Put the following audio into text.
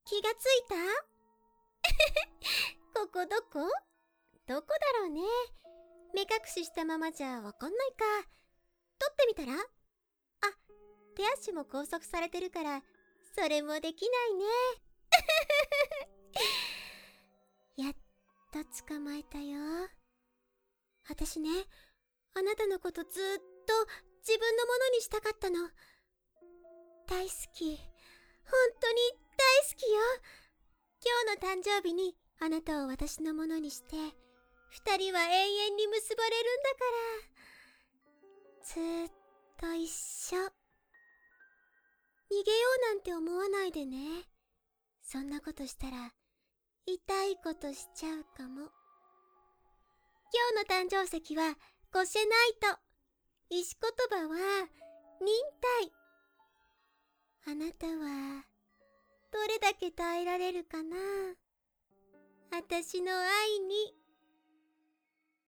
気がついた？ここどこ？どこだろうね。目隠ししたままじゃわかんないか。撮ってみたら？あ、手足も拘束されてるから、それもできないね。やっと捕まえたよ。私ね、あなたのことずっと自分のものにしたかったの。大好き。本当に大好きよ。今日の誕生日にあなたを私のものにして、二人は永遠に結ばれるんだから。ずーっと一緒。逃げようなんて思わないでね。そんなことしたら痛いことしちゃうかも。今日の誕生石はゴシェナイト。石言葉は忍耐。あなたはどれだけ耐えられるかな。私の愛に。